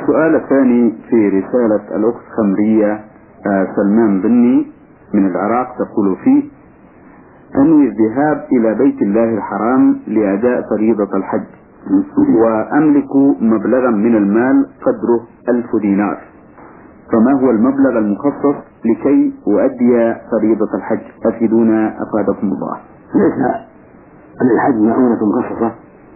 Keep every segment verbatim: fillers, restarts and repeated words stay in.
السؤال الثاني في رسالة الأخت خمرية آه، سلمان بني من العراق، تقول فيه: أنوي الذهاب إلى بيت الله الحرام لأداء فريضة الحج، وأملك مبلغا من المال قدره ألف دينار، فما هو المبلغ المخصص لكي أؤدي فريضة الحج؟ أفيدونا أفادكم الله. ليس للحج مؤونة مخصصة،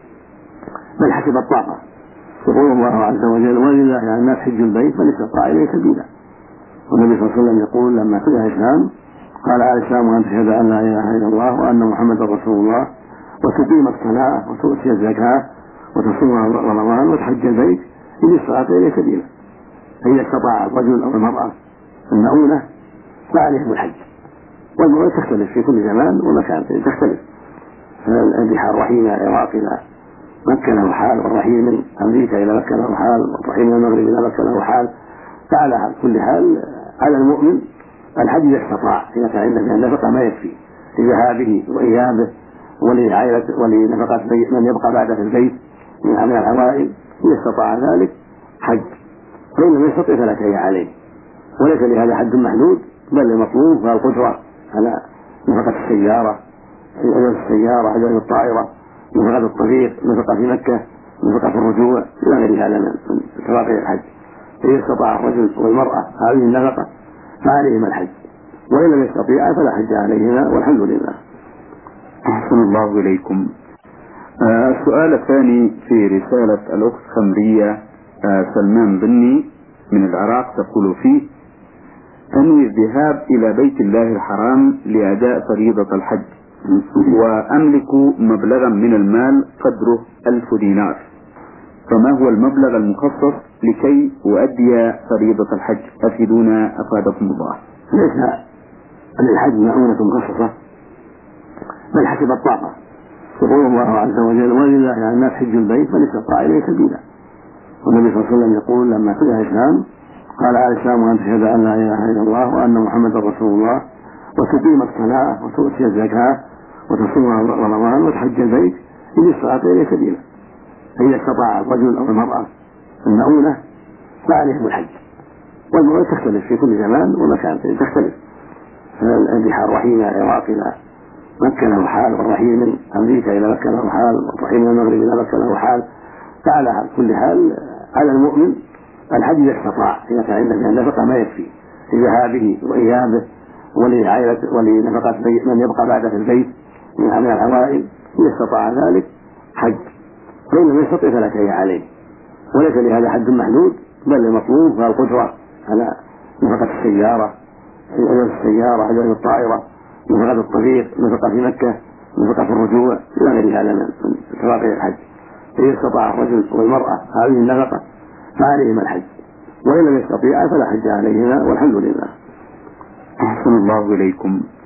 بل حسب الطاقة. يقول الله عز وجل: ولله على الناس حج البيت من استطاع إليه سبيلا. والنبي صلى الله عليه وسلم يقول لما فتح الإسلام قال: على الإسلام وأن تشهد أن لا إله إلا الله وأن محمدا رسول الله وتقيم الصلاة وتؤتي الزكاة وتصوم رمضان وتحج البيت إن استطاع إليه سبيلا. فإذا استطاع الرجل أو المرأة المؤونة فعليهم الحج، والمؤونة تختلف في كل زمان ومكان تختلف. فالرحيل الرحيل إلى العراق إلى مكة له حال، والرحيل من أمريكا إلى مكة له حال، والرحيل من المغرب إلى مكة له حال. فعلى كل حال على المؤمن الحج إذا استطاع، إذا كان عنده النفقة ما يكفي لذهابه وإيابه ولعائلة ولنفقة من يبقى بعده في البيت من العوائل، إذا استطاع ذلك حج، فإن لم يستطع فلا شيء عليه. وليس لهذا حد محدود، بل المطلوب هو القدرة على نفقة السيارة، أجرة السيارة، أجرة الطائرة، نفقة الطريق، نفقة في مكة، نفقة في الرجوع، إلى غير هذا من تفاصيل الحج. فإذا استطاع الرجل والمرأة هذه النفقة فعليهما الحج، وإن لم يستطيع فلا حج عليهما، والحمد لله. أحسن الله إليكم. آه السؤال الثاني في رسالة الأخت خمرية آه سلمان بني من العراق، تقول فيه: أنوي الذهاب إلى بيت الله الحرام لأداء فريضة الحج، وأملك مبلغا من المال قدره ألف دينار، فما هو المبلغ المخصص لكي أؤدي فريضة الحج؟ أفيدونا أفادكم الله. ليس للحج مؤونة مخصصة، بل حسب الطاقة. يقول الله عز وجل: ولله على الناس حج البيت من استطاع إليه سبيلا. والنبي صلى الله عليه وسلم يقول لما فتح الإسلام قال: على الإسلام وأن تشهد أن لا إله إلا الله وأن محمدا رسول الله وتقيم الصلاة وتؤتي الزكاة وتصوم رمضان وتحج البيت إن استطاع إليه سبيلا. فإذا استطاع الرجل أو المرأة المؤونة فعليهم الحج، والمؤونة تختلف في كل زمان ومكان تختلف. فالرحيل إلى العراق إلى مكة له حال، والرحيل من أمريكا إلى مكة له حال، والرحيل من المغرب إلى مكة له حال. فعلى كل حال على المؤمن الحج إذا استطاع، إذا كان عنده النفقة ما يكفي لذهابه وإيابه ولعائلة ولنفقة من يبقى بعده في البيت من العوائل، إذا استطاع ذلك حج، فإن لم يستطع فلا شيء عليه. وليس لهذا حد محدود، بل المطلوب هو القدرة على نفقة السيارة، أجرة السيارة، أجرة الطائرة، نفقة الطريق، نفقة في مكة، نفقة في الرجوع، إلى غير هذا من تفاصيل الحج. فإذا استطاع الرجل والمرأة هذه النفقة فعليهما الحج، وإن لم يستطيع فلا حج عليهما، والحمد لله. أحسن الله إليكم.